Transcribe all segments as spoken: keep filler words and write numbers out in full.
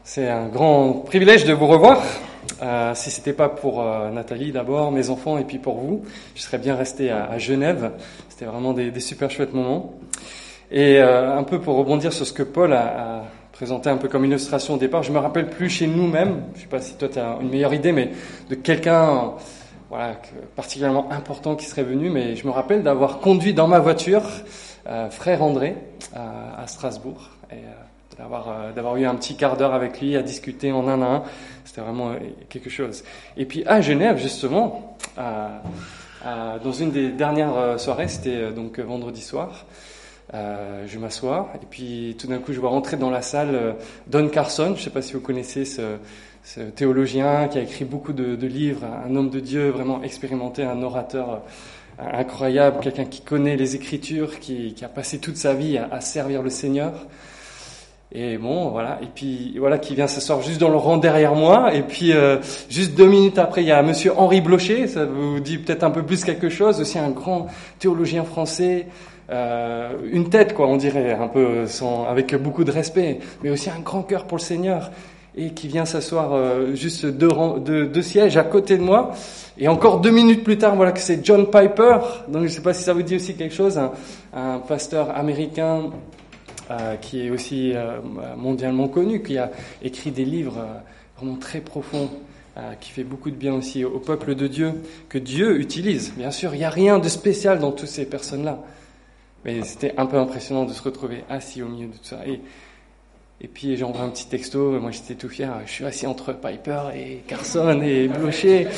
C'est un grand privilège de vous revoir. Euh, si c'était pas pour euh, Nathalie d'abord, mes enfants et puis pour vous, je serais bien resté à, à Genève. C'était vraiment des, des super chouettes moments. Et euh, un peu pour rebondir sur ce que Paul a, a présenté un peu comme illustration au départ, je me rappelle plus chez nous-mêmes, je sais pas si toi tu as une meilleure idée, mais de quelqu'un voilà, que, particulièrement important qui serait venu, mais je me rappelle d'avoir conduit dans ma voiture euh, frère André à, à Strasbourg. Et, euh, D'avoir, euh, d'avoir eu un petit quart d'heure avec lui à discuter en un à un, c'était vraiment euh, quelque chose. Et puis à Genève justement, à, à, dans une des dernières euh, soirées, c'était euh, donc vendredi soir, euh, je m'assois et puis tout d'un coup je vois rentrer dans la salle euh, Don Carson. Je ne sais pas si vous connaissez ce, ce théologien qui a écrit beaucoup de, de livres, un homme de Dieu vraiment expérimenté, un orateur euh, incroyable, quelqu'un qui connaît les Écritures, qui, qui a passé toute sa vie à, à servir le Seigneur. Et bon, voilà. Et puis voilà, qui vient s'asseoir juste dans le rang derrière moi. Et puis euh, juste deux minutes après, il y a Monsieur Henri Blocher. Ça vous dit peut-être un peu plus quelque chose. Aussi un grand théologien français, euh, une tête quoi, on dirait, un peu sans, avec beaucoup de respect, mais aussi un grand cœur pour le Seigneur. Et qui vient s'asseoir euh, juste deux, rangs, deux, deux sièges à côté de moi. Et encore deux minutes plus tard, voilà que c'est John Piper. Donc je ne sais pas si ça vous dit aussi quelque chose, un, un pasteur américain. Euh, qui est aussi euh, mondialement connu, qui a écrit des livres euh, vraiment très profonds, euh, qui fait beaucoup de bien aussi au, au peuple de Dieu, que Dieu utilise. Bien sûr, il n'y a rien de spécial dans toutes ces personnes-là, mais c'était un peu impressionnant de se retrouver assis au milieu de tout ça. Et, et puis j'envoie un petit texto, moi j'étais tout fier, je suis assis entre Piper et Carson et Blocher.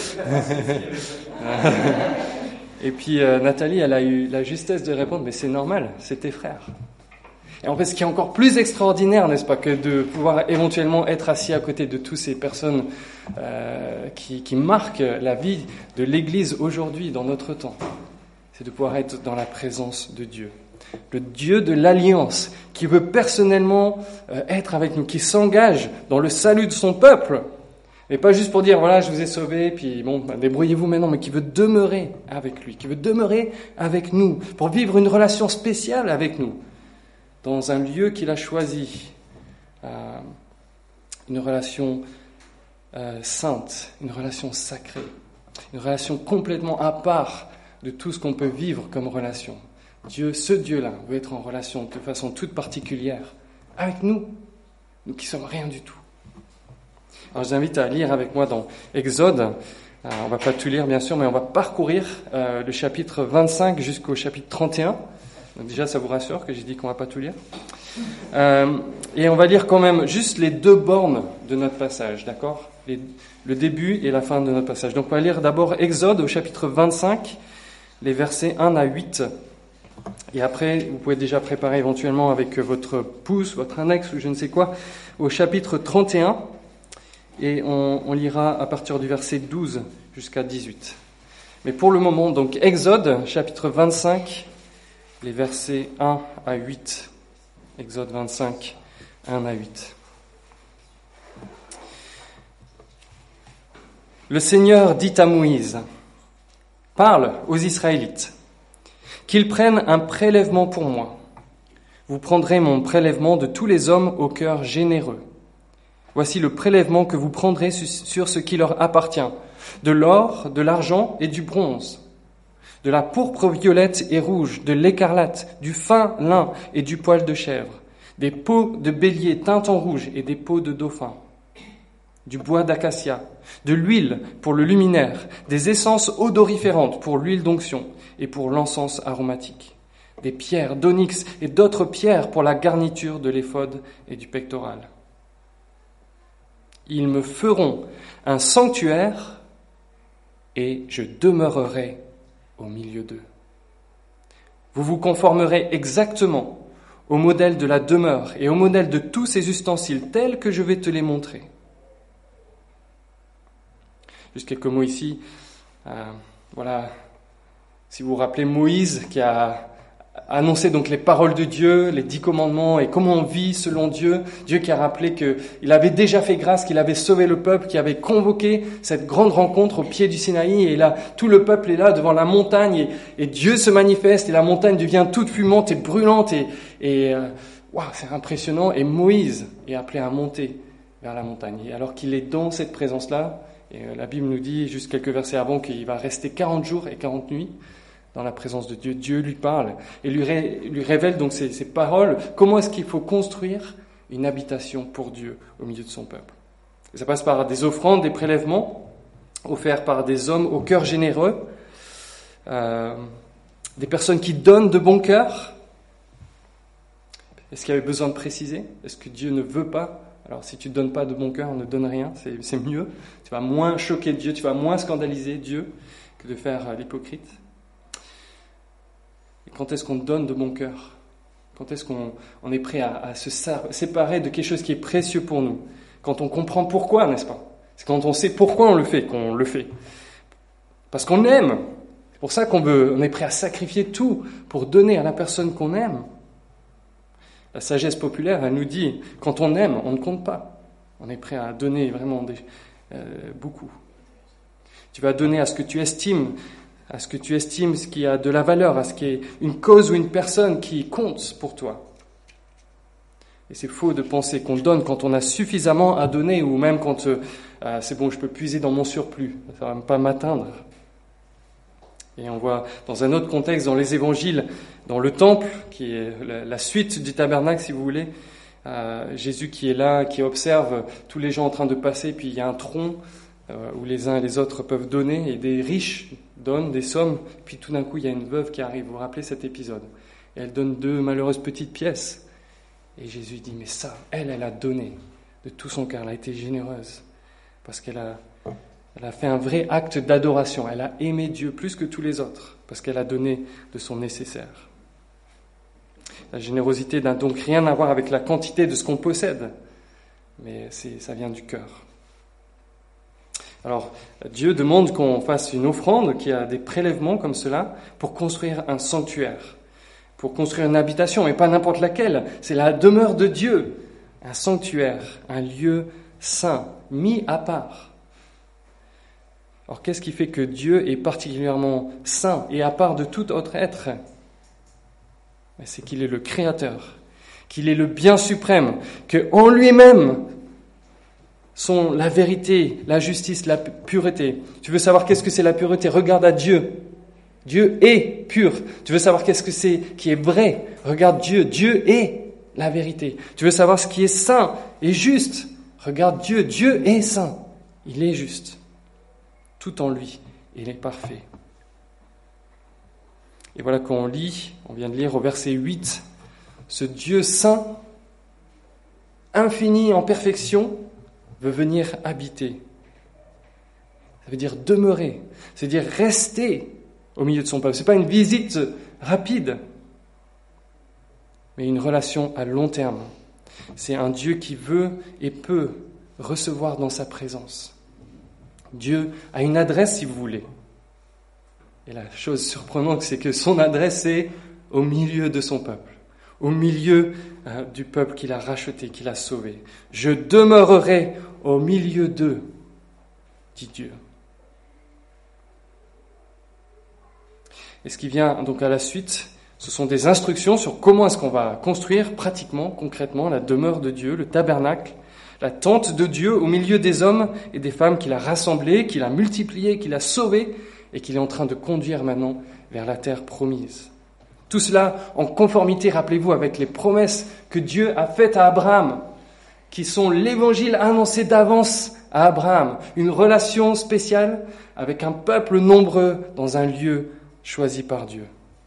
Et puis euh, Nathalie, elle a eu la justesse de répondre, mais c'est normal, c'est tes frères. Et en fait, ce qui est encore plus extraordinaire, n'est-ce pas, que de pouvoir éventuellement être assis à côté de toutes ces personnes euh, qui, qui marquent la vie de l'Église aujourd'hui, dans notre temps, c'est de pouvoir être dans la présence de Dieu. Le Dieu de l'Alliance, qui veut personnellement euh, être avec nous, qui s'engage dans le salut de son peuple, et pas juste pour dire, voilà, je vous ai sauvés, puis bon, ben, débrouillez-vous maintenant, mais qui veut demeurer avec lui, qui veut demeurer avec nous, pour vivre une relation spéciale avec nous, dans un lieu qu'il a choisi, euh, une relation euh, sainte, une relation sacrée, une relation complètement à part de tout ce qu'on peut vivre comme relation. Dieu, ce Dieu-là, veut être en relation de façon toute particulière avec nous, nous qui sommes rien du tout. Alors je vous invite à lire avec moi dans Exode. Euh, on ne va pas tout lire bien sûr, mais on va parcourir euh, le chapitre vingt-cinq jusqu'au chapitre trente et un. Donc déjà, ça vous rassure que j'ai dit qu'on va pas tout lire. Euh, et on va lire quand même juste les deux bornes de notre passage, d'accord ? les, Le début et la fin de notre passage. Donc on va lire d'abord Exode au chapitre vingt-cinq, les versets un à huit. Et après, vous pouvez déjà préparer éventuellement avec votre pouce, votre annexe ou je ne sais quoi, au chapitre trente et un. Et on, on lira à partir du verset douze jusqu'à dix-huit. Mais pour le moment, donc Exode, chapitre vingt-cinq, les versets un à huit. Exode vingt-cinq, un à huit. Le Seigneur dit à Moïse, « Parle aux Israélites, qu'ils prennent un prélèvement pour moi. Vous prendrez mon prélèvement de tous les hommes au cœur généreux. Voici le prélèvement que vous prendrez sur ce qui leur appartient, de l'or, de l'argent et du bronze, de la pourpre violette et rouge, de l'écarlate, du fin lin et du poil de chèvre, des peaux de bélier teintes en rouge et des peaux de dauphin, du bois d'acacia, de l'huile pour le luminaire, des essences odoriférantes pour l'huile d'onction et pour l'encens aromatique, des pierres d'onyx et d'autres pierres pour la garniture de l'éphod et du pectoral. Ils me feront un sanctuaire et je demeurerai au milieu d'eux. Vous vous conformerez exactement au modèle de la demeure et au modèle de tous ces ustensiles tels que je vais te les montrer. » Juste quelques mots ici. Euh, voilà, si vous vous rappelez Moïse qui a annoncer donc les paroles de Dieu, les dix commandements et comment on vit selon Dieu. Dieu qui a rappelé qu'il avait déjà fait grâce, qu'il avait sauvé le peuple, qui avait convoqué cette grande rencontre au pied du Sinaï. Et là, tout le peuple est là devant la montagne et, et Dieu se manifeste et la montagne devient toute fumante et brûlante. Et, et euh, wow, c'est impressionnant. Et Moïse est appelé à monter vers la montagne. Et alors qu'il est dans cette présence-là, et la Bible nous dit, juste quelques versets avant, qu'il va rester quarante jours et quarante nuits dans la présence de Dieu. Dieu lui parle et lui, ré, lui révèle donc ces, ces paroles. Comment est-ce qu'il faut construire une habitation pour Dieu au milieu de son peuple? Et ça passe par des offrandes, des prélèvements offerts par des hommes au cœur généreux, euh, des personnes qui donnent de bon cœur. Est-ce qu'il y avait besoin de préciser? Est-ce que Dieu ne veut pas? Alors si tu ne donnes pas de bon cœur, ne donne rien, c'est, c'est mieux. Tu vas moins choquer Dieu, tu vas moins scandaliser Dieu que de faire l'hypocrite. Et quand est-ce qu'on donne de bon cœur? Quand est-ce qu'on on est prêt à, à se séparer de quelque chose qui est précieux pour nous? Quand on comprend pourquoi, n'est-ce pas? C'est quand on sait pourquoi on le fait qu'on le fait. Parce qu'on aime. C'est pour ça qu'on veut, on est prêt à sacrifier tout pour donner à la personne qu'on aime. La sagesse populaire, elle nous dit, quand on aime, on ne compte pas. On est prêt à donner vraiment des, euh, beaucoup. Tu vas donner à ce que tu estimes, à ce que tu estimes ce qui a de la valeur, à ce qui est une cause ou une personne qui compte pour toi. Et c'est faux de penser qu'on donne quand on a suffisamment à donner, ou même quand euh, c'est bon, je peux puiser dans mon surplus, ça ne va pas m'atteindre. Et on voit dans un autre contexte, dans les évangiles, dans le temple, qui est la suite du tabernacle, si vous voulez, euh, Jésus qui est là, qui observe tous les gens en train de passer, puis il y a un tronc euh, où les uns et les autres peuvent donner, et des riches donnent des sommes, puis tout d'un coup, il y a une veuve qui arrive. Vous vous rappelez cet épisode? Et elle donne deux malheureuses petites pièces. Et Jésus dit, mais ça, elle, elle a donné de tout son cœur, elle a été généreuse, parce qu'elle a... Elle a fait un vrai acte d'adoration. Elle a aimé Dieu plus que tous les autres, parce qu'elle a donné de son nécessaire. La générosité n'a donc rien à voir avec la quantité de ce qu'on possède, mais c'est, ça vient du cœur. Alors, Dieu demande qu'on fasse une offrande, qui a des prélèvements comme cela, pour construire un sanctuaire, pour construire une habitation, mais pas n'importe laquelle. C'est la demeure de Dieu, un sanctuaire, un lieu saint, mis à part. Alors, qu'est-ce qui fait que Dieu est particulièrement saint et à part de tout autre être? C'est qu'il est le Créateur, qu'il est le bien suprême, qu'en lui-même sont la vérité, la justice, la pureté. Tu veux savoir qu'est-ce que c'est la pureté? Regarde à Dieu. Dieu est pur. Tu veux savoir qu'est-ce que c'est qui est vrai? Regarde Dieu. Dieu est la vérité. Tu veux savoir ce qui est saint et juste? Regarde Dieu. Dieu est saint. Il est juste. Tout en lui, il est parfait. Et voilà qu'on lit, on vient de lire au verset huit, ce Dieu saint, infini en perfection, veut venir habiter. Ça veut dire demeurer, c'est-à-dire rester au milieu de son peuple. Ce n'est pas une visite rapide, mais une relation à long terme. C'est un Dieu qui veut et peut recevoir dans sa présence. Dieu a une adresse, si vous voulez. Et la chose surprenante, c'est que son adresse est au milieu de son peuple, au milieu euh, du peuple qu'il a racheté, qu'il a sauvé. Je demeurerai au milieu d'eux, dit Dieu. Et ce qui vient donc à la suite, ce sont des instructions sur comment est-ce qu'on va construire pratiquement, concrètement, la demeure de Dieu, le tabernacle, la tente de Dieu au milieu des hommes et des femmes qu'il a rassemblés, qu'il a multipliés, qu'il a sauvés et qu'il est en train de conduire maintenant vers la terre promise. Tout cela en conformité, rappelez-vous, avec les promesses que Dieu a faites à Abraham, qui sont l'évangile annoncé d'avance à Abraham, une relation spéciale avec un peuple nombreux dans un lieu choisi par Dieu.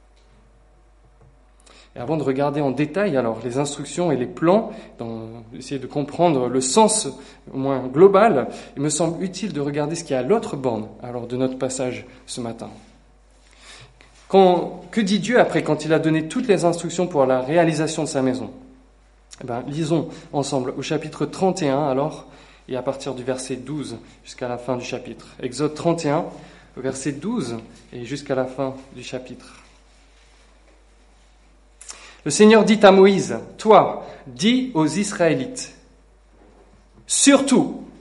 Et avant de regarder en détail alors les instructions et les plans, d'essayer de comprendre le sens au moins global, il me semble utile de regarder ce qu'il y a à l'autre borne alors de notre passage ce matin. Quand, que dit Dieu après quand il a donné toutes les instructions pour la réalisation de sa maison? Eh bien, lisons ensemble au chapitre trente et un alors, et à partir du verset douze jusqu'à la fin du chapitre. Exode trente et un, au verset douze et jusqu'à la fin du chapitre. Le Seigneur dit à Moïse, « Toi, dis aux Israélites, surtout,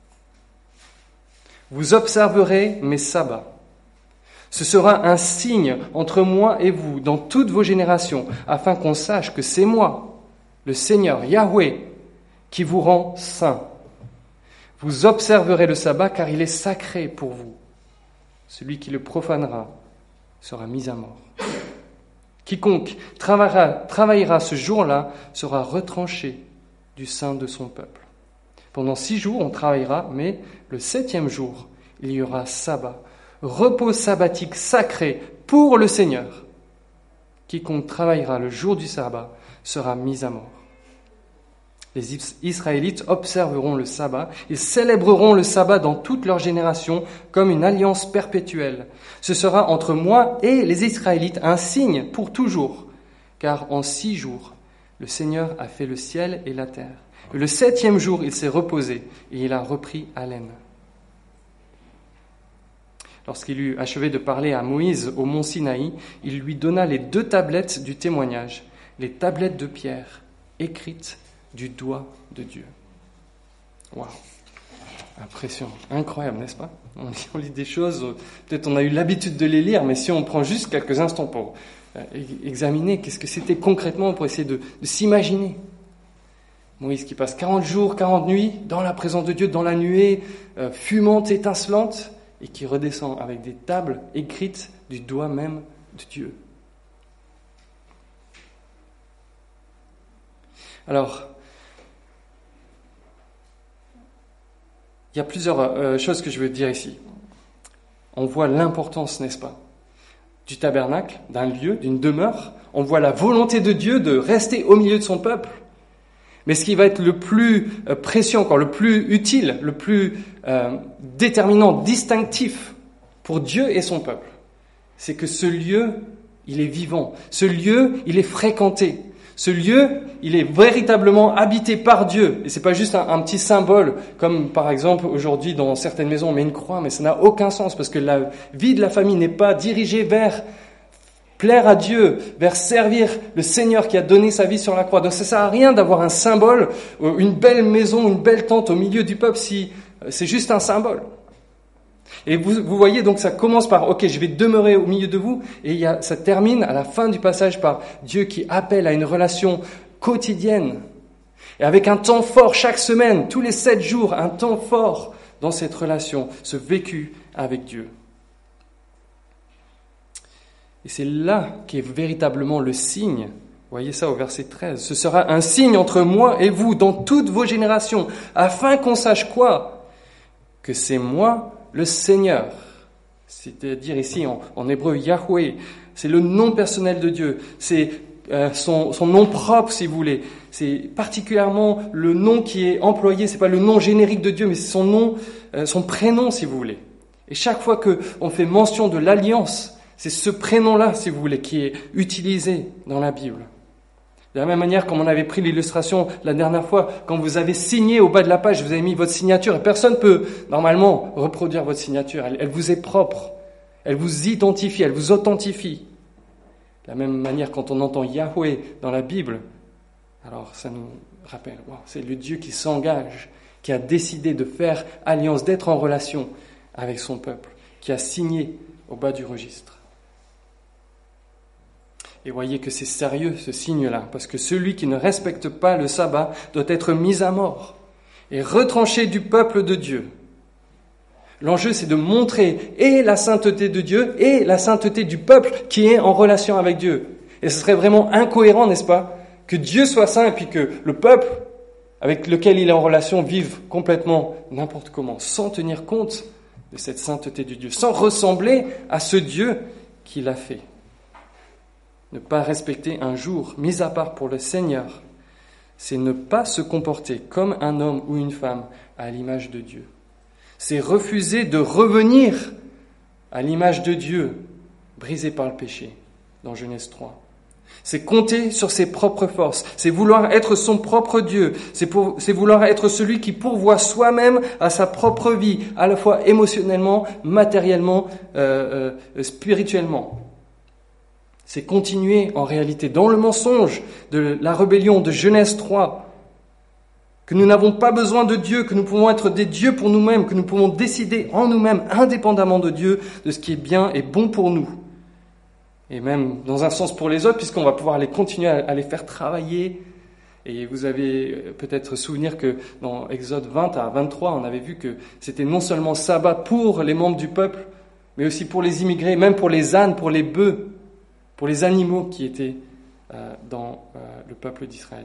vous observerez mes sabbats. Ce sera un signe entre moi et vous dans toutes vos générations, afin qu'on sache que c'est moi, le Seigneur Yahweh, qui vous rend saint. Vous observerez le sabbat car il est sacré pour vous. Celui qui le profanera sera mis à mort. Quiconque travaillera, travaillera ce jour-là sera retranché du sein de son peuple. Pendant six jours, on travaillera, mais le septième jour, il y aura sabbat, repos sabbatique sacré pour le Seigneur. Quiconque travaillera le jour du sabbat sera mis à mort. Les Israélites observeront le sabbat, ils célébreront le sabbat dans toutes leurs générations comme une alliance perpétuelle. Ce sera entre moi et les Israélites un signe pour toujours, car en six jours, le Seigneur a fait le ciel et la terre. Et le septième jour, il s'est reposé et il a repris haleine. Lorsqu'il eut achevé de parler à Moïse au mont Sinaï, il lui donna les deux tablettes du témoignage, les tablettes de pierre, écrites du doigt de Dieu. Waouh! Impressionnant, incroyable, n'est-ce pas? On lit, on lit des choses, peut-être on a eu l'habitude de les lire, mais si on prend juste quelques instants pour euh, examiner qu'est-ce que c'était concrètement, pour essayer de, de s'imaginer. Moïse qui passe quarante jours, quarante nuits dans la présence de Dieu, dans la nuée euh, fumante, étincelante, et qui redescend avec des tables écrites du doigt même de Dieu. Alors, il y a plusieurs euh, choses que je veux dire ici. On voit l'importance, n'est-ce pas, du tabernacle, d'un lieu, d'une demeure. On voit la volonté de Dieu de rester au milieu de son peuple. Mais ce qui va être le plus euh, précieux encore, le plus utile, le plus euh, déterminant, distinctif pour Dieu et son peuple, c'est que ce lieu, il est vivant. Ce lieu, il est fréquenté. Ce lieu, il est véritablement habité par Dieu. Et c'est pas juste un, un petit symbole, comme par exemple aujourd'hui dans certaines maisons on met une croix, mais ça n'a aucun sens parce que la vie de la famille n'est pas dirigée vers plaire à Dieu, vers servir le Seigneur qui a donné sa vie sur la croix. Donc ça sert à rien d'avoir un symbole, une belle maison, une belle tente au milieu du peuple si c'est juste un symbole. Et vous, vous voyez, donc ça commence par « Ok, je vais demeurer au milieu de vous » et il y a, ça termine à la fin du passage par Dieu qui appelle à une relation quotidienne. Et avec un temps fort chaque semaine, tous les sept jours, un temps fort dans cette relation, ce vécu avec Dieu. Et c'est là qu'est véritablement le signe. Vous voyez ça au verset treize. « Ce sera un signe entre moi et vous dans toutes vos générations, afin qu'on sache quoi ? Que c'est moi, le Seigneur. » C'est-à-dire ici en, en hébreu Yahweh. C'est le nom personnel de Dieu. C'est euh, son, son nom propre, si vous voulez. C'est particulièrement le nom qui est employé. C'est pas le nom générique de Dieu, mais c'est son nom, euh, son prénom, si vous voulez. Et chaque fois que on fait mention de l'alliance, c'est ce prénom-là, si vous voulez, qui est utilisé dans la Bible. De la même manière, comme on avait pris l'illustration la dernière fois, quand vous avez signé au bas de la page, vous avez mis votre signature, et personne ne peut normalement reproduire votre signature. Elle, elle vous est propre, elle vous identifie, elle vous authentifie. De la même manière, quand on entend Yahweh dans la Bible, alors ça nous rappelle, wow, c'est le Dieu qui s'engage, qui a décidé de faire alliance, d'être en relation avec son peuple, qui a signé au bas du registre. Et voyez que c'est sérieux ce signe-là, parce que celui qui ne respecte pas le sabbat doit être mis à mort et retranché du peuple de Dieu. L'enjeu, c'est de montrer et la sainteté de Dieu et la sainteté du peuple qui est en relation avec Dieu. Et ce serait vraiment incohérent, n'est-ce pas, que Dieu soit saint et puis que le peuple avec lequel il est en relation vive complètement n'importe comment, sans tenir compte de cette sainteté de Dieu, sans ressembler à ce Dieu qui l'a fait. Ne pas respecter un jour mis à part pour le Seigneur, c'est ne pas se comporter comme un homme ou une femme à l'image de Dieu. C'est refuser de revenir à l'image de Dieu, brisé par le péché, dans Genèse trois. C'est compter sur ses propres forces, c'est vouloir être son propre Dieu, c'est, pour, c'est vouloir être celui qui pourvoit soi-même à sa propre vie, à la fois émotionnellement, matériellement, euh, euh, spirituellement. C'est continuer en réalité dans le mensonge de la rébellion de Genèse trois, que nous n'avons pas besoin de Dieu, que nous pouvons être des dieux pour nous-mêmes, que nous pouvons décider en nous-mêmes, indépendamment de Dieu, de ce qui est bien et bon pour nous. Et même dans un sens pour les autres, puisqu'on va pouvoir les continuer à les faire travailler Et vous avez peut-être souvenir que dans Exode vingt à vingt-trois, on avait vu que c'était non seulement sabbat pour les membres du peuple, mais aussi pour les immigrés, même pour les ânes, pour les bœufs, pour les animaux qui étaient euh, dans euh, le peuple d'Israël.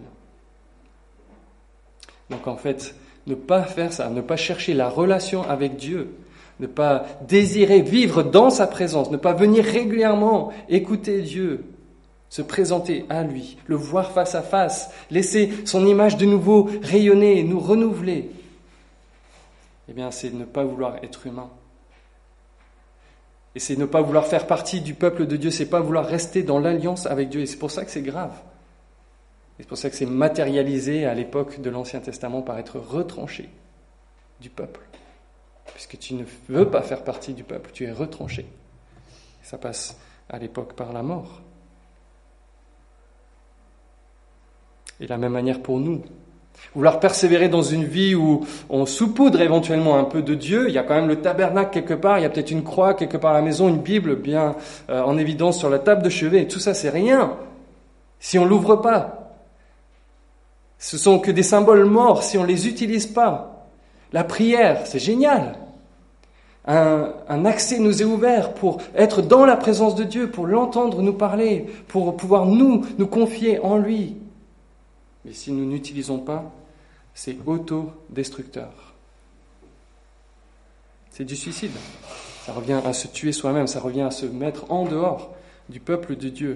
Donc en fait, ne pas faire ça, ne pas chercher la relation avec Dieu, ne pas désirer vivre dans sa présence, ne pas venir régulièrement écouter Dieu, se présenter à lui, le voir face à face, laisser son image de nouveau rayonner, nous renouveler, eh bien c'est ne pas vouloir être humain. Et c'est ne pas vouloir faire partie du peuple de Dieu, c'est pas vouloir rester dans l'alliance avec Dieu. Et c'est pour ça que c'est grave. Et c'est pour ça que c'est matérialisé à l'époque de l'Ancien Testament par être retranché du peuple. Puisque tu ne veux pas faire partie du peuple, tu es retranché. Et ça passe à l'époque par la mort. Et de la même manière pour nous. Vouloir persévérer dans une vie où on saupoudre éventuellement un peu de Dieu, il y a quand même le tabernacle quelque part, il y a peut-être une croix quelque part à la maison, une Bible bien euh, en évidence sur la table de chevet, et tout ça c'est rien si on l'ouvre pas. Ce sont que des symboles morts si on les utilise pas. La prière, c'est génial. Un, un accès nous est ouvert pour être dans la présence de Dieu, pour l'entendre nous parler, pour pouvoir nous, nous confier en lui. Mais si nous n'utilisons pas, c'est autodestructeur. C'est du suicide. Ça revient à se tuer soi-même, ça revient à se mettre en dehors du peuple de Dieu.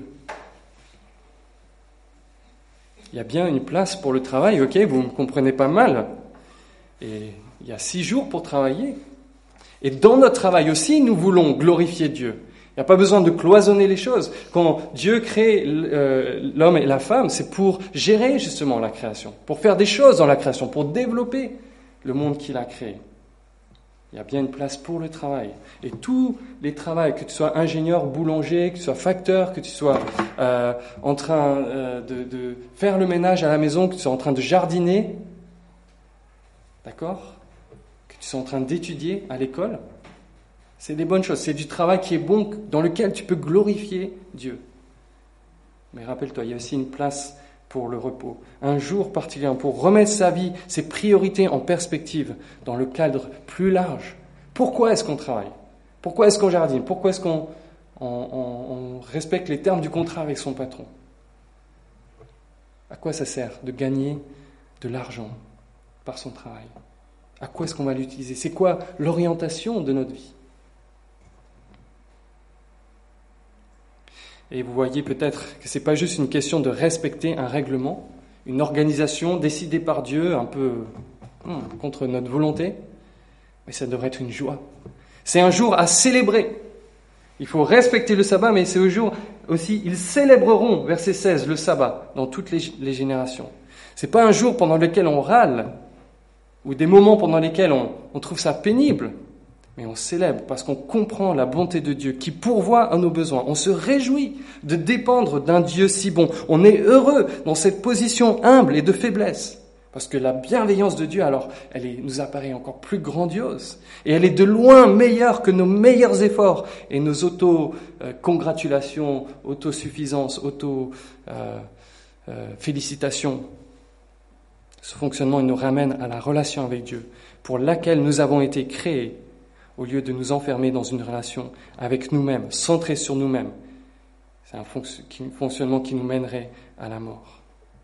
Il y a bien une place pour le travail, ok, vous me comprenez pas mal. Et il y a six jours pour travailler. Et dans notre travail aussi, nous voulons glorifier Dieu. Il n'y a pas besoin de cloisonner les choses. Quand Dieu crée euh, l'homme et la femme, c'est pour gérer justement la création, pour faire des choses dans la création, pour développer le monde qu'il a créé. Il y a bien une place pour le travail. Et tous les travails, que tu sois ingénieur, boulanger, que tu sois facteur, que tu sois euh, en train euh, de, de faire le ménage à la maison, que tu sois en train de jardiner, d'accord ? Que tu sois en train d'étudier à l'école, c'est des bonnes choses, c'est du travail qui est bon, dans lequel tu peux glorifier Dieu. Mais rappelle-toi, il y a aussi une place pour le repos, un jour particulier pour remettre sa vie, ses priorités en perspective, dans le cadre plus large. Pourquoi est-ce qu'on travaille ? Pourquoi est-ce qu'on jardine ? Pourquoi est-ce qu'on on, on, on respecte les termes du contrat avec son patron ? À quoi ça sert de gagner de l'argent par son travail ? À quoi est-ce qu'on va l'utiliser ? C'est quoi l'orientation de notre vie ? Et vous voyez peut-être que ce n'est pas juste une question de respecter un règlement, une organisation décidée par Dieu, un peu hum, contre notre volonté, mais ça devrait être une joie. C'est un jour à célébrer. Il faut respecter le sabbat, mais c'est un jour aussi, ils célébreront, verset seize, le sabbat dans toutes les, les générations. Ce n'est pas un jour pendant lequel on râle, ou des moments pendant lesquels on, on trouve ça pénible, mais on célèbre parce qu'on comprend la bonté de Dieu qui pourvoit à nos besoins. On se réjouit de dépendre d'un Dieu si bon. On est heureux dans cette position humble et de faiblesse. Parce que la bienveillance de Dieu, alors, elle est, nous apparaît encore plus grandiose. Et elle est de loin meilleure que nos meilleurs efforts et nos auto-congratulations, autosuffisances, auto-félicitations. Ce fonctionnement, il nous ramène à la relation avec Dieu, pour laquelle nous avons été créés, au lieu de nous enfermer dans une relation avec nous-mêmes, centrée sur nous-mêmes. C'est un fonctionnement qui nous mènerait à la mort.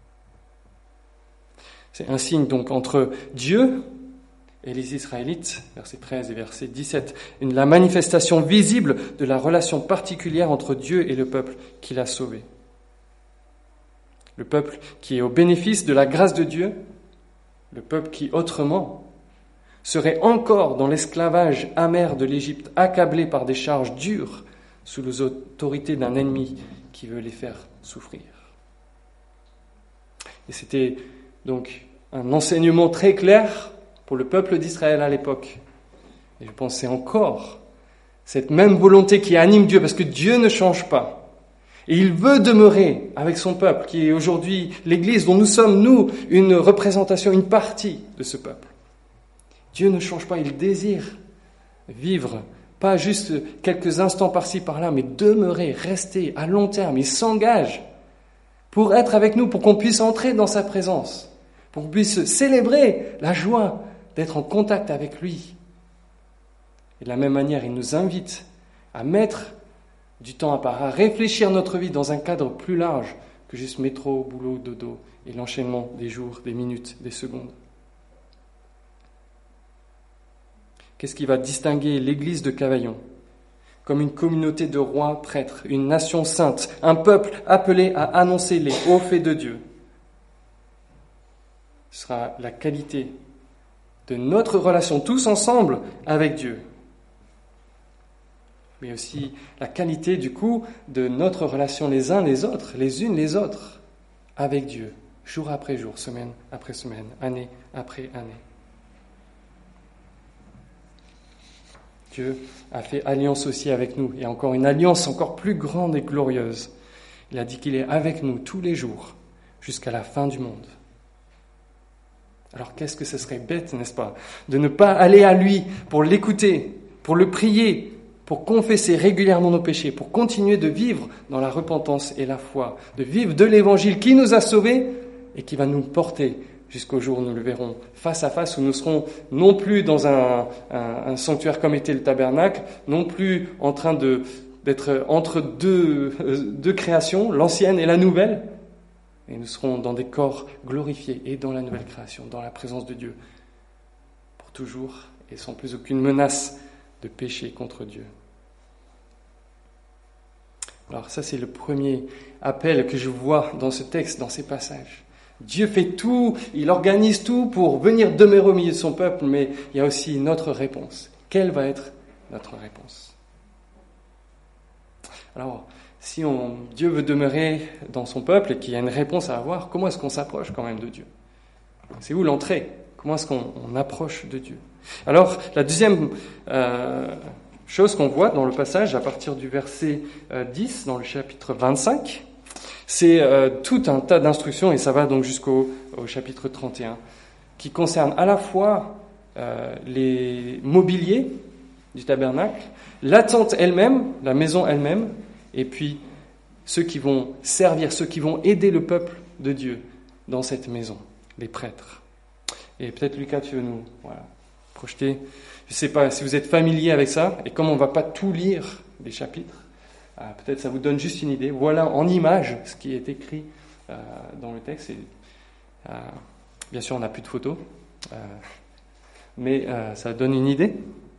C'est un signe donc entre Dieu et les Israélites, versets treize et verset dix-sept, une, la manifestation visible de la relation particulière entre Dieu et le peuple qu'il a sauvé. Le peuple qui est au bénéfice de la grâce de Dieu, le peuple qui autrement serait encore dans l'esclavage amer de l'Égypte, accablé par des charges dures sous l'autorité d'un ennemi qui veut les faire souffrir. Et c'était donc un enseignement très clair pour le peuple d'Israël à l'époque. Et je pense que c'est encore cette même volonté qui anime Dieu, parce que Dieu ne change pas. Et il veut demeurer avec son peuple, qui est aujourd'hui l'Église, dont nous sommes, nous, une représentation, une partie de ce peuple. Dieu ne change pas, il désire vivre, pas juste quelques instants par-ci, par-là, mais demeurer, rester à long terme. Il s'engage pour être avec nous, pour qu'on puisse entrer dans sa présence, pour qu'on puisse célébrer la joie d'être en contact avec lui. Et de la même manière, il nous invite à mettre du temps à part, à réfléchir notre vie dans un cadre plus large que juste métro, boulot, dodo et l'enchaînement des jours, des minutes, des secondes. Qu'est-ce qui va distinguer l'église de Cavaillon? Comme une communauté de rois prêtres, une nation sainte, un peuple appelé à annoncer les hauts faits de Dieu. Ce sera la qualité de notre relation tous ensemble avec Dieu. Mais aussi la qualité du coup de notre relation les uns les autres, les unes les autres, avec Dieu, jour après jour, semaine après semaine, année après année. Dieu a fait alliance aussi avec nous, et encore une alliance encore plus grande et glorieuse. Il a dit qu'il est avec nous tous les jours, jusqu'à la fin du monde. Alors qu'est-ce que ce serait bête, n'est-ce pas, de ne pas aller à lui pour l'écouter, pour le prier, pour confesser régulièrement nos péchés, pour continuer de vivre dans la repentance et la foi, de vivre de l'évangile qui nous a sauvés et qui va nous porter jusqu'au jour où nous le verrons face à face, où nous serons non plus dans un, un, un sanctuaire comme était le tabernacle, non plus en train de, d'être entre deux, deux créations, l'ancienne et la nouvelle, et nous serons dans des corps glorifiés et dans la nouvelle création, dans la présence de Dieu, pour toujours et sans plus aucune menace de péché contre Dieu. Alors ça, c'est le premier appel que je vois dans ce texte, dans ces passages. Dieu fait tout, il organise tout pour venir demeurer au milieu de son peuple, mais il y a aussi notre réponse. Quelle va être notre réponse? Alors, si on, Dieu veut demeurer dans son peuple et qu'il y a une réponse à avoir, comment est-ce qu'on s'approche quand même de Dieu? C'est où l'entrée? Comment est-ce qu'on on approche de Dieu? Alors, la deuxième euh, chose qu'on voit dans le passage, à partir du verset euh, dix, dans le chapitre vingt-cinq, c'est euh, tout un tas d'instructions, et ça va donc jusqu'au au chapitre trente et un, qui concerne à la fois euh, les mobiliers du tabernacle, la tente elle-même, la maison elle-même, et puis ceux qui vont servir, ceux qui vont aider le peuple de Dieu dans cette maison, les prêtres. Et peut-être Lucas, tu veux nous voilà, projeter. Je ne sais pas si vous êtes familier avec ça, et comme on ne va pas tout lire des chapitres, euh, peut-être ça vous donne juste une idée. Voilà en image ce qui est écrit euh, dans le texte. Et, euh, bien sûr, on n'a plus de photos, euh, mais euh, ça donne une idée.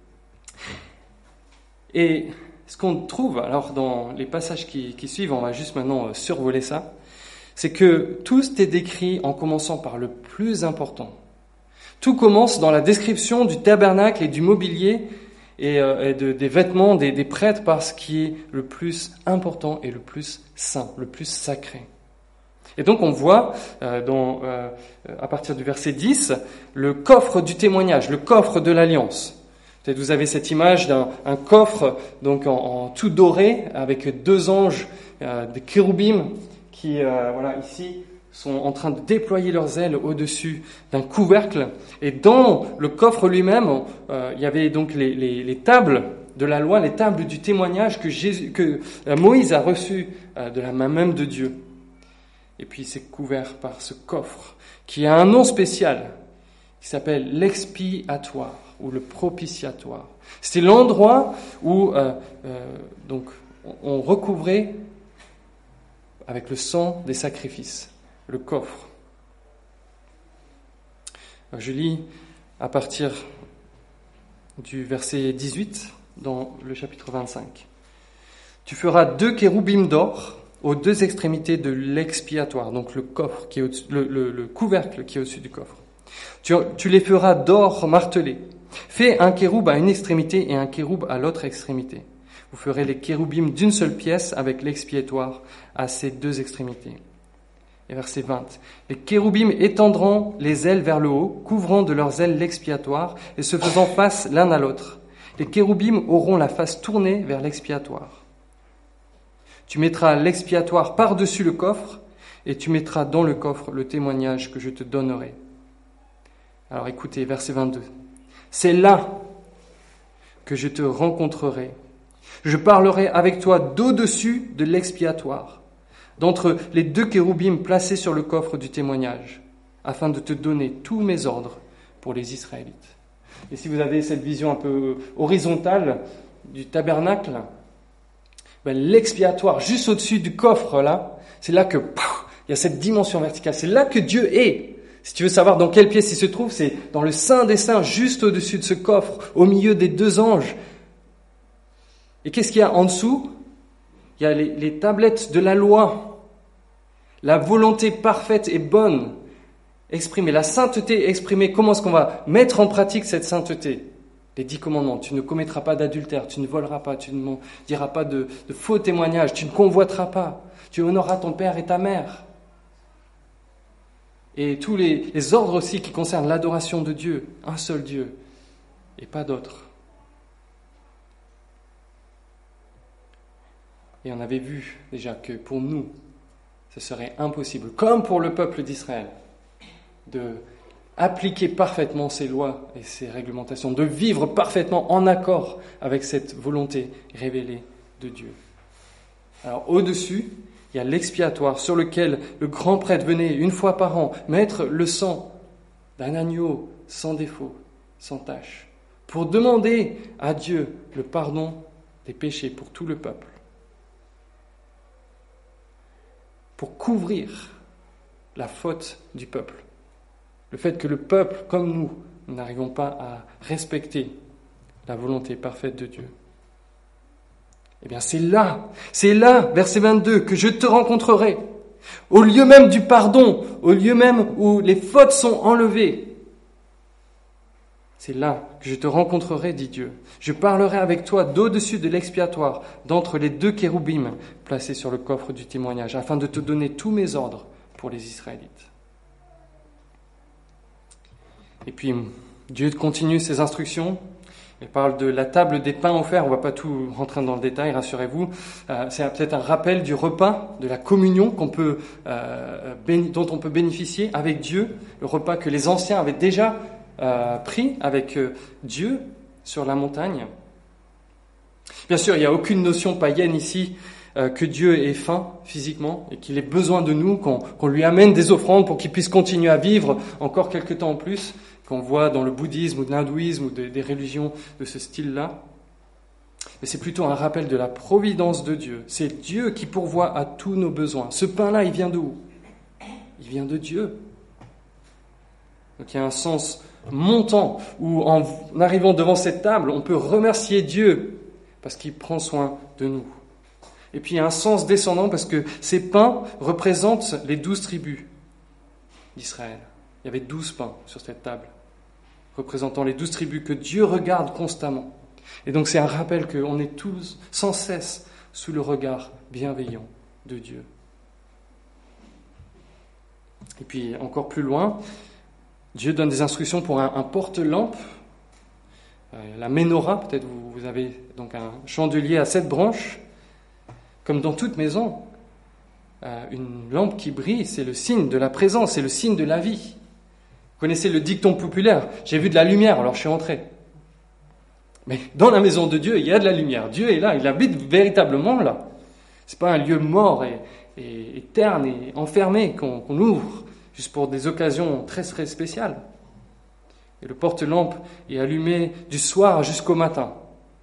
Et ce qu'on trouve, alors dans les passages qui, qui suivent, on va juste maintenant euh, survoler ça, c'est que tout est décrit en commençant par le plus important. Tout commence dans la description du tabernacle et du mobilier et, euh, et de, des vêtements des, des prêtres par ce qui est le plus important et le plus saint, le plus sacré. Et donc on voit euh, dans, euh, à partir du verset dix le coffre du témoignage, le coffre de l'alliance. Peut-être vous avez cette image d'un un coffre donc en, en tout doré avec deux anges, euh, des chérubim qui euh, voilà ici sont en train de déployer leurs ailes au-dessus d'un couvercle. Et dans le coffre lui-même, euh, il y avait donc les, les, les tables de la loi, les tables du témoignage que, Jésus, que euh, Moïse a reçues euh, de la main même de Dieu. Et puis c'est couvert par ce coffre qui a un nom spécial qui s'appelle l'expiatoire ou le propitiatoire. C'était l'endroit où euh, euh, donc on recouvrait avec le sang des sacrifices. Le coffre. Je lis à partir du verset dix-huit dans le chapitre vingt-cinq. Tu feras deux chérubim d'or aux deux extrémités de l'expiatoire, donc le coffre qui est au-dessus, le, le, le couvercle qui est au-dessus du coffre. Tu, tu les feras d'or martelé. Fais un kéroub à une extrémité et un kéroub à l'autre extrémité. Vous ferez les chérubim d'une seule pièce avec l'expiatoire à ces deux extrémités. Et verset vingt. Les chérubim étendront les ailes vers le haut, couvrant de leurs ailes l'expiatoire et se faisant face l'un à l'autre. Les chérubim auront la face tournée vers l'expiatoire. Tu mettras l'expiatoire par-dessus le coffre et tu mettras dans le coffre le témoignage que je te donnerai. Alors écoutez, verset vingt-deux. C'est là que je te rencontrerai. Je parlerai avec toi d'au-dessus de l'expiatoire. d'entre les deux kéroubim placés sur le coffre du témoignage, afin de te donner tous mes ordres pour les Israélites. Et si vous avez cette vision un peu horizontale du tabernacle, ben l'expiatoire juste au-dessus du coffre, là, c'est là que pouf, il y a cette dimension verticale. C'est là que Dieu est. Si tu veux savoir dans quelle pièce il se trouve, c'est dans le Saint des Saints, juste au-dessus de ce coffre, au milieu des deux anges. Et qu'est-ce qu'il y a en dessous ? Il y a les, les tablettes de la loi, la volonté parfaite et bonne exprimée, la sainteté exprimée. Comment est-ce qu'on va mettre en pratique cette sainteté ? Les dix commandements. Tu ne commettras pas d'adultère, tu ne voleras pas, tu ne diras pas de, de faux témoignages, tu ne convoiteras pas, tu honoreras ton père et ta mère. Et tous les, les ordres aussi qui concernent l'adoration de Dieu, un seul Dieu, et pas d'autre. Et on avait vu déjà que pour nous, ce serait impossible, comme pour le peuple d'Israël, de appliquer parfaitement ces lois et ces réglementations, de vivre parfaitement en accord avec cette volonté révélée de Dieu. Alors au-dessus, il y a l'expiatoire sur lequel le grand prêtre venait une fois par an mettre le sang d'un agneau sans défaut, sans tache, pour demander à Dieu le pardon des péchés pour tout le peuple, pour couvrir la faute du peuple. Le fait que le peuple, comme nous, nous n'arrivons pas à respecter la volonté parfaite de Dieu. Eh bien, c'est là, c'est là, verset vingt-deux, que je te rencontrerai. Au lieu même du pardon, au lieu même où les fautes sont enlevées. C'est là que je te rencontrerai, dit Dieu. Je parlerai avec toi d'au-dessus de l'expiatoire, d'entre les deux kéroubim placés sur le coffre du témoignage, afin de te donner tous mes ordres pour les Israélites. Et puis, Dieu continue ses instructions. Il parle de la table des pains offerts. On ne va pas tout rentrer dans le détail, rassurez-vous. Euh, c'est peut-être un rappel du repas, de la communion qu'on peut, euh, béni, dont on peut bénéficier avec Dieu. Le repas que les anciens avaient déjà euh, pris avec euh, Dieu sur la montagne. Bien sûr, il n'y a aucune notion païenne ici euh, que Dieu ait faim physiquement et qu'il ait besoin de nous, qu'on, qu'on lui amène des offrandes pour qu'il puisse continuer à vivre encore quelque temps en plus, qu'on voit dans le bouddhisme ou de l'hindouisme ou de, des religions de ce style-là. Mais c'est plutôt un rappel de la providence de Dieu. C'est Dieu qui pourvoit à tous nos besoins. Ce pain-là, il vient de où ? Il vient de Dieu. Donc il y a un sens montant où en arrivant devant cette table, on peut remercier Dieu parce qu'il prend soin de nous. Et puis il y a un sens descendant parce que ces pains représentent les douze tribus d'Israël. Il y avait douze pains sur cette table, représentant les douze tribus que Dieu regarde constamment. Et donc c'est un rappel qu'on est tous sans cesse sous le regard bienveillant de Dieu. Et puis encore plus loin, Dieu donne des instructions pour un, un porte-lampe, euh, la menorah, peut-être vous, vous avez donc un chandelier à sept branches, comme dans toute maison. Euh, une lampe qui brille, c'est le signe de la présence, c'est le signe de la vie. Vous connaissez le dicton populaire, j'ai vu de la lumière, alors je suis entré. Mais dans la maison de Dieu, il y a de la lumière. Dieu est là, il habite véritablement là. C'est pas un lieu mort et, et, et terne et enfermé qu'on, qu'on ouvre, juste pour des occasions très très spéciales. Et le porte-lampe est allumé du soir jusqu'au matin.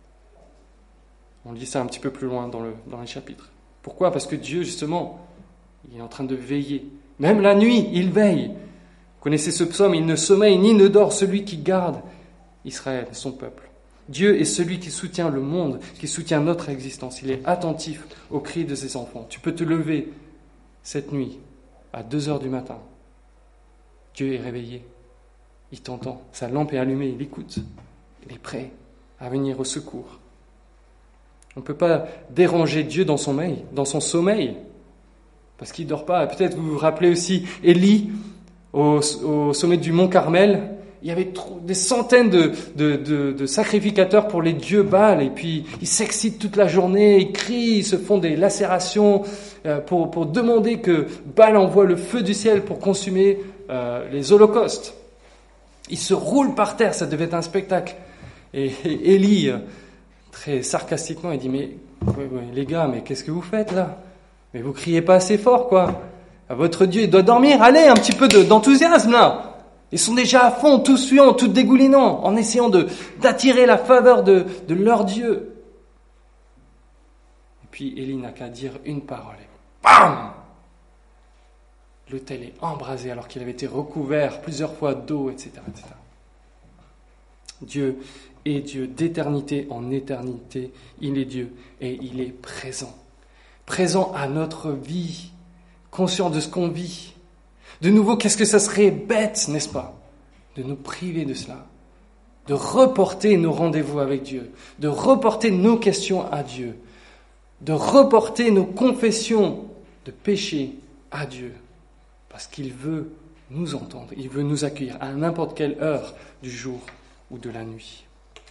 On lit ça un petit peu plus loin dans, le, dans les chapitres. Pourquoi ? Parce que Dieu, justement, il est en train de veiller. Même la nuit, il veille. Vous connaissez ce psaume, il ne sommeille ni ne dort celui qui garde Israël, son peuple. Dieu est celui qui soutient le monde, qui soutient notre existence. Il est attentif aux cris de ses enfants. Tu peux te lever cette nuit à deux heures du matin. Dieu est réveillé. Il t'entend. Sa lampe est allumée. Il écoute. Il est prêt à venir au secours. On ne peut pas déranger Dieu dans son sommeil, dans son sommeil parce qu'il ne dort pas. Peut-être vous vous rappelez aussi Élie au, au sommet du mont Carmel. Il y avait trop, des centaines de, de, de, de sacrificateurs pour les dieux Baal, et puis ils s'excitent toute la journée, ils crient, ils se font des lacérations euh, pour, pour demander que Baal envoie le feu du ciel pour consumer euh, les holocaustes. Ils se roulent par terre, ça devait être un spectacle. Et, et Élie, très sarcastiquement, il dit « Mais ouais, ouais, les gars, mais qu'est-ce que vous faites là ? Mais vous criez pas assez fort, quoi. Votre Dieu, il doit dormir. Allez, un petit peu de, d'enthousiasme, là. Ils sont déjà à fond, tout suants, tout dégoulinants, en essayant de, d'attirer la faveur de, de leur Dieu. Et puis, Élie n'a qu'à dire une parole. Et bam! L'autel est embrasé alors qu'il avait été recouvert plusieurs fois d'eau, et cetera, et cetera. Dieu est Dieu d'éternité en éternité. Il est Dieu et il est présent. Présent à notre vie, conscient de ce qu'on vit. De nouveau, qu'est-ce que ça serait bête, n'est-ce pas, de nous priver de cela, de reporter nos rendez-vous avec Dieu, de reporter nos questions à Dieu, de reporter nos confessions de péché à Dieu, parce qu'il veut nous entendre, il veut nous accueillir à n'importe quelle heure du jour ou de la nuit.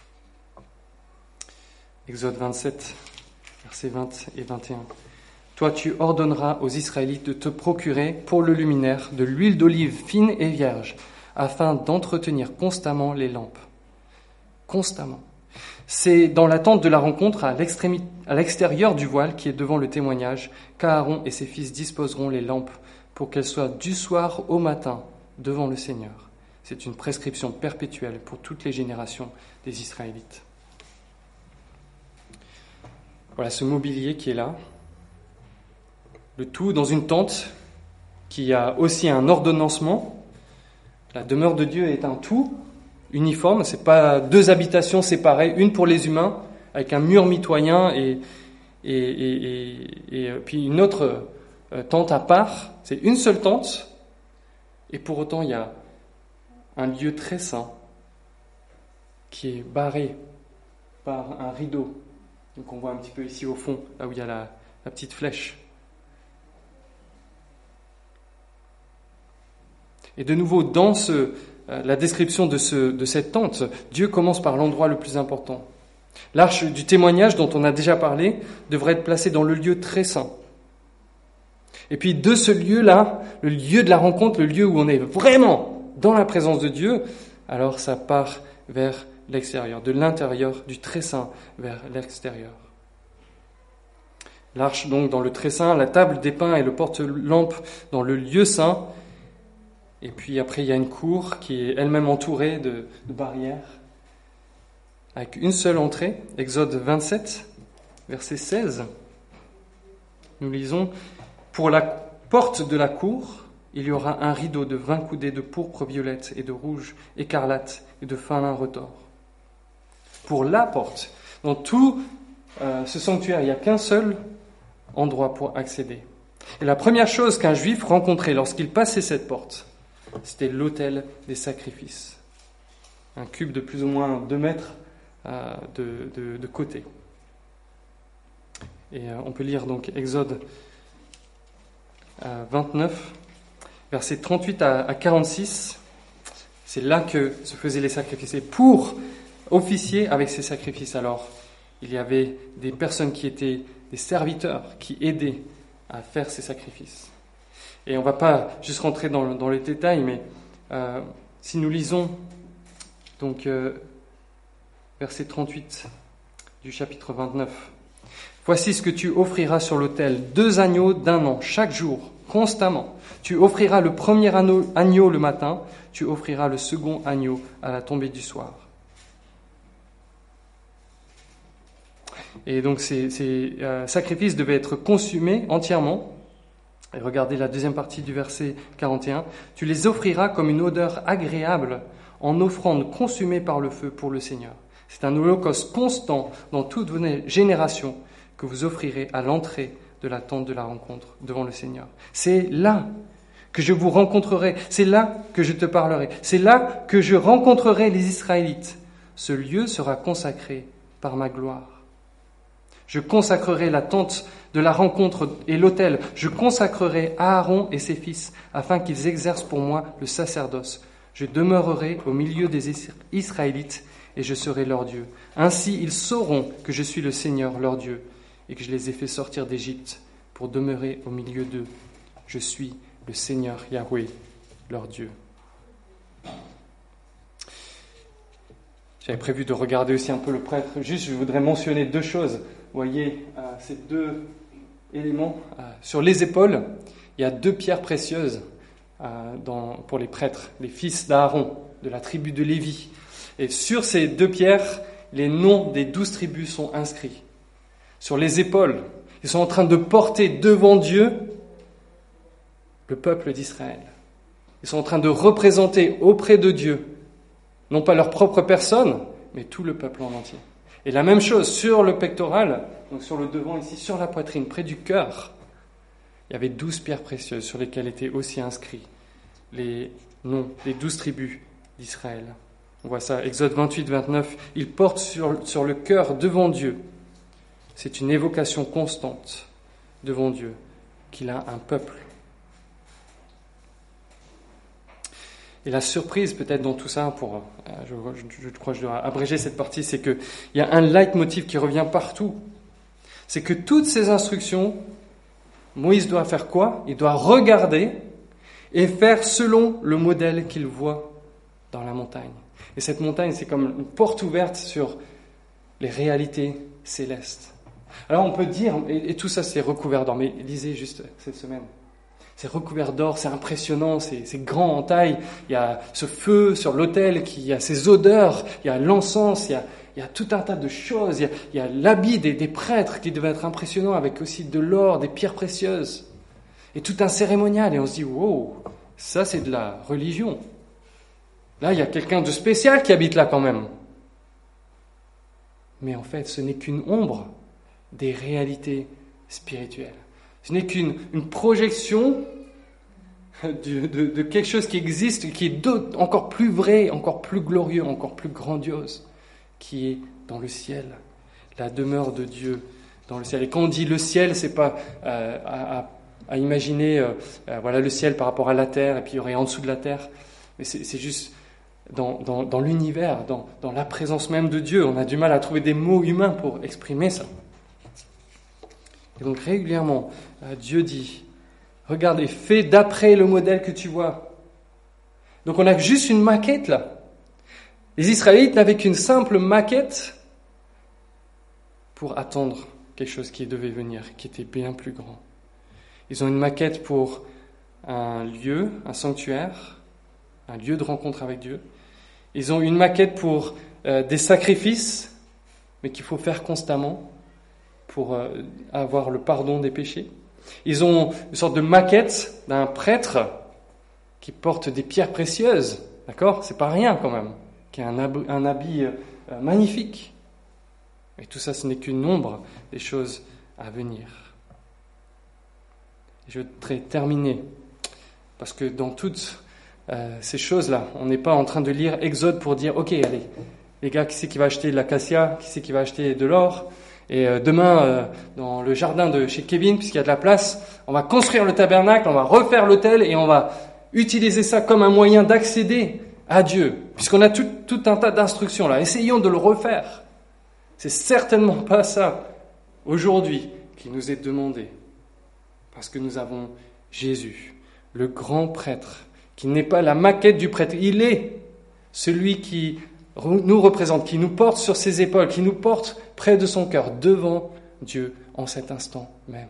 Exode vingt-sept, versets vingt et vingt et un. Toi, tu ordonneras aux Israélites de te procurer pour le luminaire de l'huile d'olive fine et vierge, afin d'entretenir constamment les lampes. Constamment. C'est dans la tente de la rencontre, à, à l'extérieur du voile qui est devant le témoignage, qu'Aaron et ses fils disposeront les lampes pour qu'elles soient du soir au matin devant le Seigneur. C'est une prescription perpétuelle pour toutes les générations des Israélites. Voilà ce mobilier qui est là. Le tout dans une tente qui a aussi un ordonnancement. La demeure de Dieu est un tout uniforme, c'est pas deux habitations séparées, une pour les humains avec un mur mitoyen et, et, et, et, et puis une autre tente à part. C'est une seule tente et pour autant il y a un lieu très saint qui est barré par un rideau. Donc on voit un petit peu ici au fond, là où il y a la, la petite flèche. Et de nouveau, dans ce, la description de, ce, de cette tente, Dieu commence par l'endroit le plus important. L'arche du témoignage dont on a déjà parlé devrait être placée dans le lieu très saint. Et puis de ce lieu-là, le lieu de la rencontre, le lieu où on est vraiment dans la présence de Dieu, alors ça part vers l'extérieur, de l'intérieur du très saint vers l'extérieur. L'arche donc dans le très saint, la table des pains et le porte-lampe dans le lieu saint. Et puis après, il y a une cour qui est elle-même entourée de, de barrières, avec une seule entrée. Exode vingt-sept, verset seize. Nous lisons « Pour la porte de la cour, il y aura un rideau de vingt coudées de pourpre violette et de rouge écarlate et de fin lin retors. » Pour la porte, dans tout euh, ce sanctuaire, il n'y a qu'un seul endroit pour accéder. Et la première chose qu'un juif rencontrait lorsqu'il passait cette porte, c'était l'autel des sacrifices. Un cube de plus ou moins deux mètres euh, de, de, de côté. Et euh, on peut lire donc Exode euh, vingt-neuf, versets trente-huit à quarante-six. C'est là que se faisaient les sacrifices. Et pour officier avec ces sacrifices, alors, il y avait des personnes qui étaient des serviteurs, qui aidaient à faire ces sacrifices. Et on ne va pas juste rentrer dans, dans les détails, mais euh, si nous lisons donc euh, verset trente-huit du chapitre vingt-neuf. « Voici ce que tu offriras sur l'autel, deux agneaux d'un an, chaque jour, constamment. Tu offriras le premier agneau, agneau le matin, tu offriras le second agneau à la tombée du soir. » Et donc ces, ces euh, sacrifices devaient être consumés entièrement. Et regardez la deuxième partie du verset quarante et un. « Tu les offriras comme une odeur agréable en offrande consumée par le feu pour le Seigneur. C'est un holocauste constant dans toutes vos générations que vous offrirez à l'entrée de la tente de la rencontre devant le Seigneur. C'est là que je vous rencontrerai, c'est là que je te parlerai, c'est là que je rencontrerai les Israélites. Ce lieu sera consacré par ma gloire. Je consacrerai la tente de la rencontre et l'autel. Je consacrerai Aaron et ses fils afin qu'ils exercent pour moi le sacerdoce. Je demeurerai au milieu des Israélites et je serai leur Dieu. Ainsi ils sauront que je suis le Seigneur leur Dieu et que je les ai fait sortir d'Égypte pour demeurer au milieu d'eux. Je suis le Seigneur Yahweh leur Dieu. » J'avais prévu de regarder aussi un peu le prêtre. Juste, je voudrais mentionner deux choses. Vous voyez, euh, ces deux élément. Euh, sur les épaules, il y a deux pierres précieuses euh, dans, pour les prêtres, les fils d'Aaron, de la tribu de Lévi. Et sur ces deux pierres, les noms des douze tribus sont inscrits. Sur les épaules, ils sont en train de porter devant Dieu le peuple d'Israël. Ils sont en train de représenter auprès de Dieu, non pas leur propre personne, mais tout le peuple en entier. Et la même chose sur le pectoral, donc sur le devant ici, sur la poitrine, près du cœur, il y avait douze pierres précieuses sur lesquelles étaient aussi inscrits les noms des douze tribus d'Israël. On voit ça, Exode vingt-huit, vingt-neuf. Il porte sur, sur le cœur devant Dieu. C'est une évocation constante devant Dieu qu'il a un peuple. Et la surprise peut-être dans tout ça, pour, je, je, je crois que je dois abréger cette partie, c'est qu'il y a un leitmotiv qui revient partout. C'est que toutes ces instructions, Moïse doit faire quoi ? Il doit regarder et faire selon le modèle qu'il voit dans la montagne. Et cette montagne, c'est comme une porte ouverte sur les réalités célestes. Alors on peut dire, et, et tout ça c'est recouvert d'or, mais lisez juste cette semaine. C'est recouvert d'or, c'est impressionnant, c'est, c'est grand en taille. Il y a ce feu sur l'autel, qui, il y a ces odeurs, il y a l'encens, il y a, il y a tout un tas de choses. Il y a, il y a l'habit des, des prêtres qui devait être impressionnant, avec aussi de l'or, des pierres précieuses. Et tout un cérémonial. Et on se dit, wow, ça c'est de la religion. Là, il y a quelqu'un de spécial qui habite là quand même. Mais en fait, ce n'est qu'une ombre des réalités spirituelles. Ce n'est qu'une une projection de, de, de quelque chose qui existe, qui est encore plus vrai, encore plus glorieux, encore plus grandiose, qui est dans le ciel, la demeure de Dieu dans le ciel. Et quand on dit le ciel, c'est pas euh, à, à, à imaginer euh, euh, voilà le ciel par rapport à la terre, et puis il y aurait en dessous de la terre, mais c'est, c'est juste dans, dans, dans l'univers, dans, dans la présence même de Dieu. On a du mal à trouver des mots humains pour exprimer ça. Et donc régulièrement, Dieu dit, regarde, fais d'après le modèle que tu vois. Donc on a juste une maquette là. Les Israélites n'avaient qu'une simple maquette pour attendre quelque chose qui devait venir, qui était bien plus grand. Ils ont une maquette pour un lieu, un sanctuaire, un lieu de rencontre avec Dieu. Ils ont une maquette pour euh, des sacrifices, mais qu'il faut faire constamment, pour euh, avoir le pardon des péchés. Ils ont une sorte de maquette d'un prêtre qui porte des pierres précieuses, d'accord ? C'est pas rien quand même, qui a un habit, un habit euh, magnifique. Et tout ça, ce n'est qu'une ombre des choses à venir. Et je voudrais terminer, parce que dans toutes euh, ces choses-là, on n'est pas en train de lire Exode pour dire, ok, allez, les gars, qui c'est qui va acheter de l'acacia ? Qui c'est qui va acheter de l'or ? Et euh, demain, euh, dans le jardin de chez Kevin, puisqu'il y a de la place, on va construire le tabernacle, on va refaire l'autel et on va utiliser ça comme un moyen d'accéder à Dieu. Puisqu'on a tout, tout un tas d'instructions là. Essayons de le refaire. C'est certainement pas ça, aujourd'hui, qui nous est demandé. Parce que nous avons Jésus, le grand prêtre, qui n'est pas la maquette du prêtre. Il est celui qui nous représente, qui nous porte sur ses épaules, qui nous porte près de son cœur, devant Dieu, en cet instant même.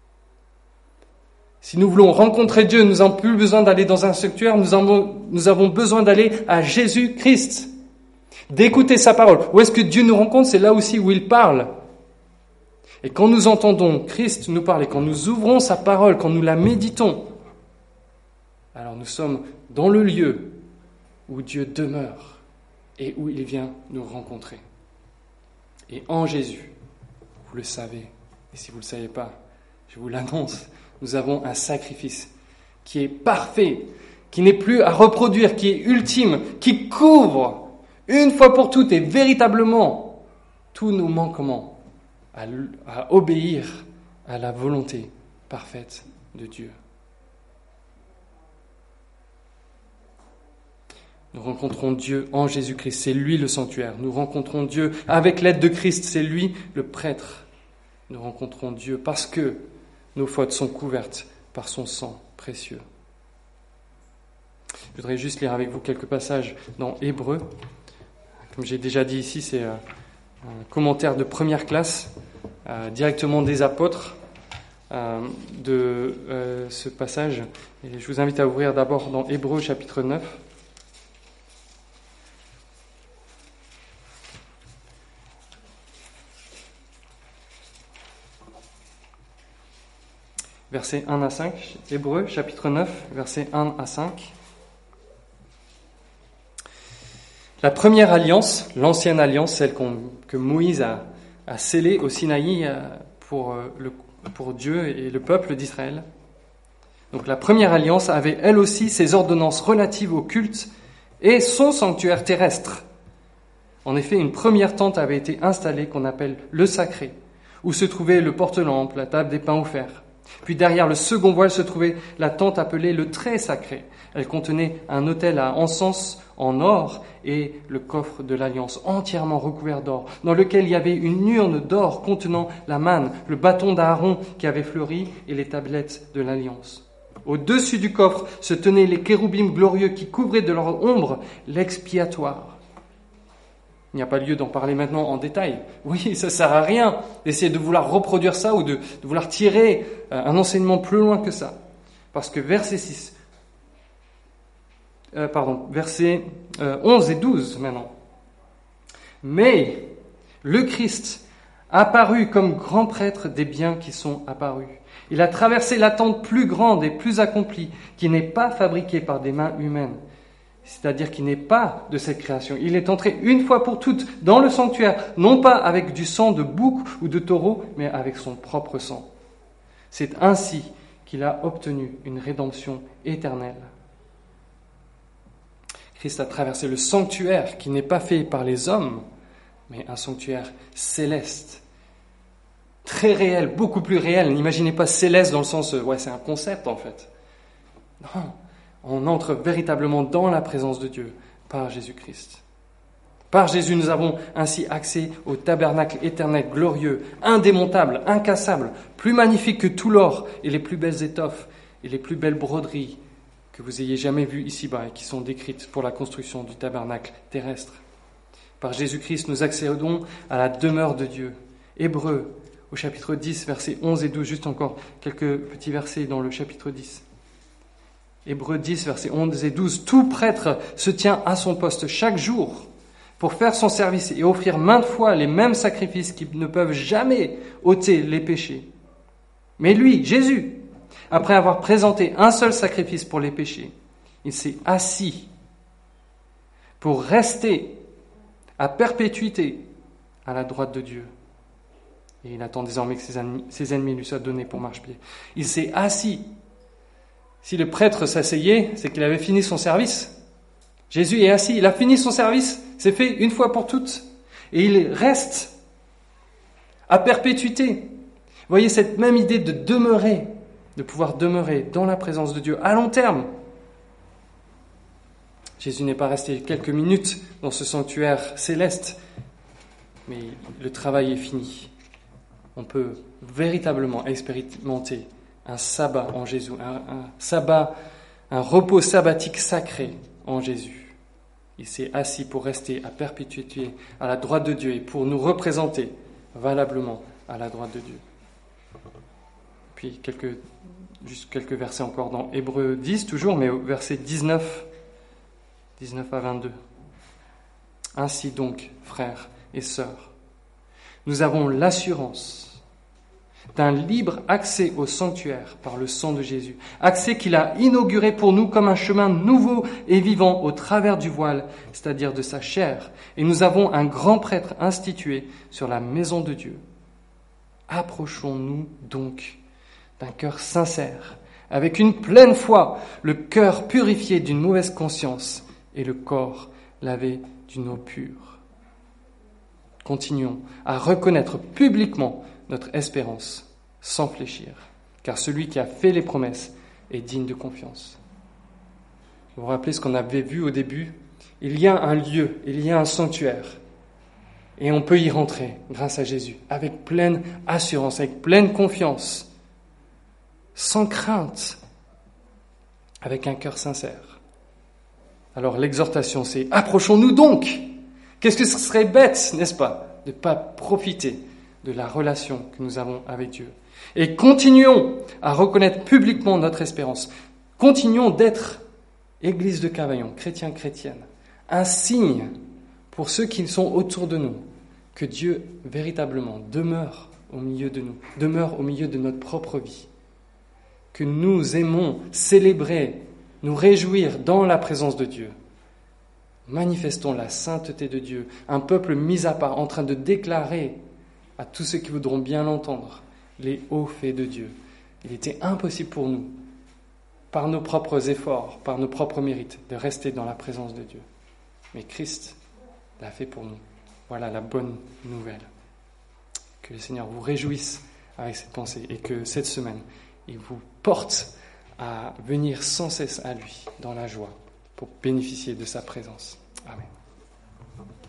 Si nous voulons rencontrer Dieu, nous n'avons plus besoin d'aller dans un sanctuaire, nous avons, nous avons besoin d'aller à Jésus-Christ, d'écouter sa parole. Où est-ce que Dieu nous rencontre ? C'est là aussi où il parle. Et quand nous entendons Christ nous parler, quand nous ouvrons sa parole, quand nous la méditons, alors nous sommes dans le lieu où Dieu demeure et où il vient nous rencontrer. Et en Jésus, vous le savez, et si vous ne le savez pas, je vous l'annonce, nous avons un sacrifice qui est parfait, qui n'est plus à reproduire, qui est ultime, qui couvre une fois pour toutes et véritablement tous nos manquements à, à obéir à la volonté parfaite de Dieu. Nous rencontrons Dieu en Jésus-Christ, c'est lui le sanctuaire. Nous rencontrons Dieu avec l'aide de Christ, c'est lui le prêtre. Nous rencontrons Dieu parce que nos fautes sont couvertes par son sang précieux. Je voudrais juste lire avec vous quelques passages dans Hébreux. Comme j'ai déjà dit ici, c'est un commentaire de première classe, directement des apôtres. euh, de euh, ce passage. Et je vous invite à ouvrir d'abord dans Hébreux chapitre neuf. Versets un à cinq, Hébreux, chapitre neuf, versets un à cinq. La première alliance, l'ancienne alliance, celle qu'on, que Moïse a, a scellée au Sinaï pour, le, pour Dieu et le peuple d'Israël. Donc la première alliance avait elle aussi ses ordonnances relatives au culte et son sanctuaire terrestre. En effet, une première tente avait été installée qu'on appelle le sacré, où se trouvait le porte-lampe, la table des pains offerts. Puis derrière le second voile se trouvait la tente appelée le très sacré. Elle contenait un autel à encens en or et le coffre de l'alliance entièrement recouvert d'or, dans lequel il y avait une urne d'or contenant la manne, le bâton d'Aaron qui avait fleuri et les tablettes de l'alliance. Au-dessus du coffre se tenaient les kéroubim glorieux qui couvraient de leur ombre l'expiatoire. Il n'y a pas lieu d'en parler maintenant en détail. Oui, ça ne sert à rien d'essayer de vouloir reproduire ça ou de, de vouloir tirer un enseignement plus loin que ça. Parce que verset six, euh, pardon, versets euh, onze et douze maintenant. Mais le Christ apparut comme grand prêtre des biens qui sont apparus. Il a traversé l'attente plus grande et plus accomplie, qui n'est pas fabriquée par des mains humaines. C'est-à-dire qu'il n'est pas de cette création. Il est entré une fois pour toutes dans le sanctuaire, non pas avec du sang de bouc ou de taureau, mais avec son propre sang. C'est ainsi qu'il a obtenu une rédemption éternelle. Christ a traversé le sanctuaire qui n'est pas fait par les hommes, mais un sanctuaire céleste. Très réel, beaucoup plus réel. N'imaginez pas céleste dans le sens, ouais, c'est un concept en fait. Non. On entre véritablement dans la présence de Dieu par Jésus-Christ. Par Jésus, nous avons ainsi accès au tabernacle éternel glorieux, indémontable, incassable, plus magnifique que tout l'or et les plus belles étoffes et les plus belles broderies que vous ayez jamais vues ici-bas et qui sont décrites pour la construction du tabernacle terrestre. Par Jésus-Christ, nous accédons à la demeure de Dieu. Hébreux, au chapitre dix, versets onze et douze, juste encore quelques petits versets dans le chapitre dix. Hébreux dix, versets onze et douze. Tout prêtre se tient à son poste chaque jour pour faire son service et offrir maintes fois les mêmes sacrifices qui ne peuvent jamais ôter les péchés. Mais lui, Jésus, après avoir présenté un seul sacrifice pour les péchés, il s'est assis pour rester à perpétuité à la droite de Dieu. Et il attend désormais que ses ennemis, ses ennemis lui soient donnés pour marche-pied. Il s'est assis. Si le prêtre s'asseyait, c'est qu'il avait fini son service. Jésus est assis, il a fini son service, c'est fait une fois pour toutes. Et il reste à perpétuité. Vous voyez cette même idée de demeurer, de pouvoir demeurer dans la présence de Dieu à long terme. Jésus n'est pas resté quelques minutes dans ce sanctuaire céleste, mais le travail est fini. On peut véritablement expérimenter un sabbat en Jésus, un, un sabbat, un repos sabbatique sacré en Jésus. Il s'est assis pour rester à perpétuité à la droite de Dieu et pour nous représenter valablement à la droite de Dieu. Puis quelques, juste quelques versets encore dans Hébreux dix toujours, mais au verset dix-neuf, dix-neuf à vingt-deux. Ainsi donc, frères et sœurs, nous avons l'assurance d'un libre accès au sanctuaire par le sang de Jésus, accès qu'il a inauguré pour nous comme un chemin nouveau et vivant au travers du voile, c'est-à-dire de sa chair. Et nous avons un grand prêtre institué sur la maison de Dieu. Approchons-nous donc d'un cœur sincère, avec une pleine foi, le cœur purifié d'une mauvaise conscience et le corps lavé d'une eau pure. Continuons à reconnaître publiquement notre espérance sans fléchir, car celui qui a fait les promesses est digne de confiance. Vous vous rappelez ce qu'on avait vu au début ? Il y a un lieu, il y a un sanctuaire, et on peut y rentrer grâce à Jésus, avec pleine assurance, avec pleine confiance, sans crainte, avec un cœur sincère. Alors l'exhortation, c'est « Approchons-nous donc !» Qu'est-ce que ce serait bête, n'est-ce pas, de ne pas profiter de la relation que nous avons avec Dieu. Et continuons à reconnaître publiquement notre espérance. Continuons d'être Église de Cavaillon, chrétiens, chrétiennes, un signe pour ceux qui sont autour de nous, que Dieu véritablement demeure au milieu de nous, demeure au milieu de notre propre vie, que nous aimons célébrer, nous réjouir dans la présence de Dieu. Manifestons la sainteté de Dieu, un peuple mis à part, en train de déclarer à tous ceux qui voudront bien l'entendre les hauts faits de Dieu. Il était impossible pour nous, par nos propres efforts, par nos propres mérites, de rester dans la présence de Dieu. Mais Christ l'a fait pour nous. Voilà la bonne nouvelle. Que le Seigneur vous réjouisse avec cette pensée et que cette semaine, il vous porte à venir sans cesse à lui dans la joie pour bénéficier de sa présence. Amen.